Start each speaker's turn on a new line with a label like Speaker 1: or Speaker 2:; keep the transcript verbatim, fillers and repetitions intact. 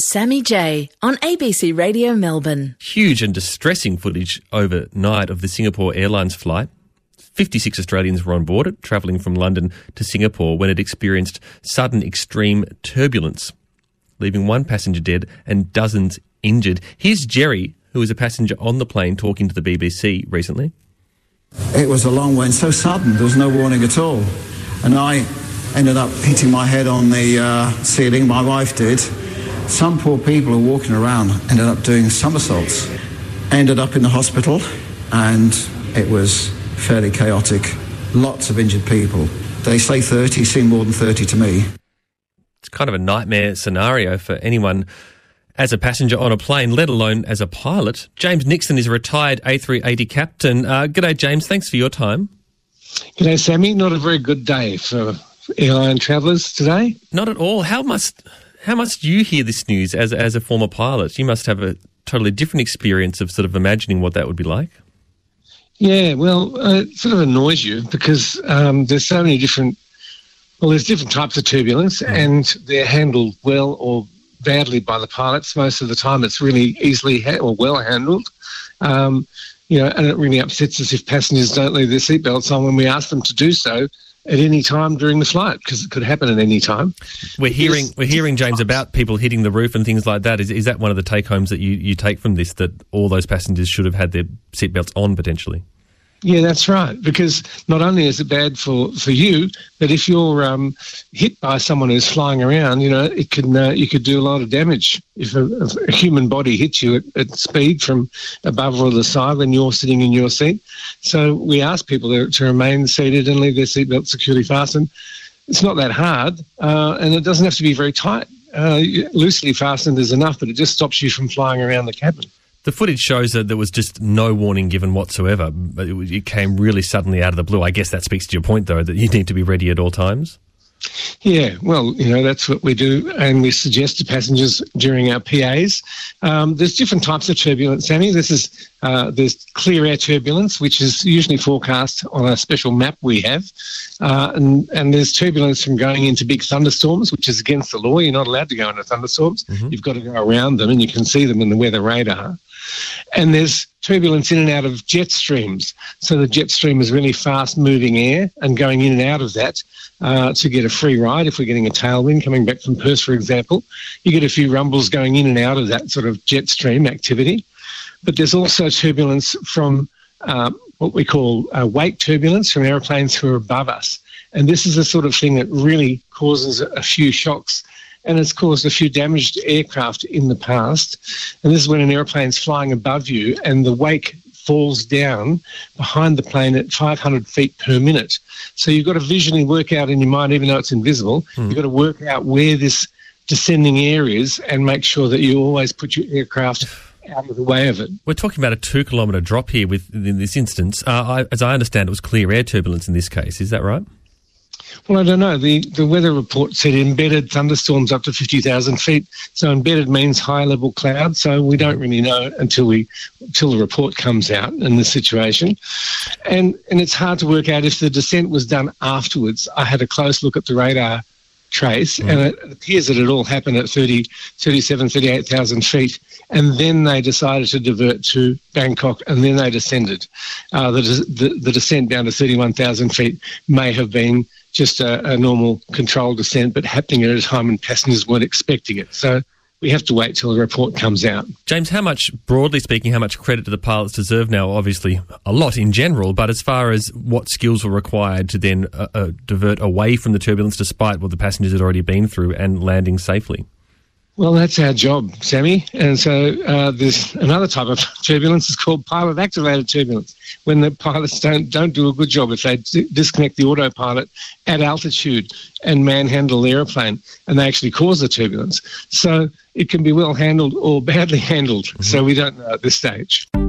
Speaker 1: Sammy J on A B C Radio Melbourne.
Speaker 2: Huge and distressing footage overnight of the Singapore Airlines flight. fifty-six Australians were on board it, travelling from London to Singapore when it experienced sudden extreme turbulence, leaving one passenger dead and dozens injured. Here's Jerry, who was a passenger on the plane, talking to the B B C recently.
Speaker 3: It was a long way and so sudden, there was no warning at all. And I ended up hitting my head on the uh, ceiling, my wife did. Some poor people who were walking around ended up doing somersaults. Ended up in the hospital, and it was fairly chaotic. Lots of injured people. They say thirty, seem more than thirty to me.
Speaker 2: It's kind of a nightmare scenario for anyone as a passenger on a plane, let alone as a pilot. James Nixon is a retired A three eighty captain. Uh, g'day, James. Thanks for your time.
Speaker 4: G'day, Sammy. Not a very good day for airline travellers today.
Speaker 2: Not at all. How must how must you hear this news as as a former pilot? You must have a totally different experience of sort of imagining what that would be like.
Speaker 4: Yeah, well, uh, it sort of annoys you because um, there's so many different, well, there's different types of turbulence mm. and they're handled well or badly by the pilots. Most of the time it's really easily ha- or well handled. Um, you know, and it really upsets us if passengers don't leave their seatbelts on when we ask them to do so at any time during the flight, because it could happen at any time.
Speaker 2: We're hearing, we're hearing, James, about people hitting the roof and things like that. Is is that one of the take-homes that you, you take from this, that all those passengers should have had their seatbelts on potentially?
Speaker 4: Yeah, that's right, because not only is it bad for, for you, but if you're um, hit by someone who's flying around, you know, it can uh, you could do a lot of damage. If a, if a human body hits you at, at speed from above or the side when you're sitting in your seat. So we ask people to, to remain seated and leave their seatbelt securely fastened. It's not that hard, uh, and it doesn't have to be very tight. Uh, loosely fastened is enough, but it just stops you from flying around the cabin.
Speaker 2: The footage shows that there was just no warning given whatsoever. But it, it came really suddenly out of the blue. I guess that speaks to your point, though, that you need to be ready at all times.
Speaker 4: Yeah, well, you know, that's what we do, and we suggest to passengers during our P As. Um, there's different types of turbulence, Sammy. This is uh, there's clear air turbulence, which is usually forecast on a special map we have, uh, and and there's turbulence from going into big thunderstorms, which is against the law. You're not allowed to go into thunderstorms. Mm-hmm. You've got to go around them, and you can see them in the weather radar. And there's turbulence in and out of jet streams. So the jet stream is really fast-moving air, and going in and out of that uh, to get a free ride. If we're getting a tailwind coming back from Perth, for example, you get a few rumbles going in and out of that sort of jet stream activity. But there's also turbulence from uh, what we call uh, wake turbulence from aeroplanes who are above us. And this is the sort of thing that really causes a few shocks, and it's caused a few damaged aircraft in the past. And this is when an airplane's flying above you and the wake falls down behind the plane at five hundred feet per minute. So you've got to visually work out in your mind, even though it's invisible, mm. you've got to work out where this descending air is and make sure that you always put your aircraft out of the way of it.
Speaker 2: We're talking about a two-kilometre drop here with, in this instance. Uh, I, as I understand, it was clear air turbulence in this case. Is that right?
Speaker 4: Well, I don't know. The, the weather report said embedded thunderstorms up to fifty thousand feet. So embedded means high-level cloud. So we don't really know until we until the report comes out in this situation. And and it's hard to work out if the descent was done afterwards. I had a close look at the radar trace, mm. and it appears that it all happened at thirty, thirty-seven, thirty-eight thousand feet. And then they decided to divert to Bangkok, and then they descended. Uh, the, the, the descent down to thirty-one thousand feet may have been just a, a normal controlled descent, but happening at a time when passengers weren't expecting it. So we have to wait till the report comes out.
Speaker 2: James, how much, broadly speaking, how much credit do the pilots deserve now? Obviously, a lot in general, but as far as what skills were required to then uh, uh, divert away from the turbulence despite what the passengers had already been through and landing safely?
Speaker 4: Well, that's our job, Sammy. And so uh, there's another type of turbulence. It's called pilot-activated turbulence, when the pilots don't don't do a good job. If they d- disconnect the autopilot at altitude and manhandle the aeroplane, and they actually cause the turbulence. So it can be well handled or badly handled. Mm-hmm. So we don't know at this stage.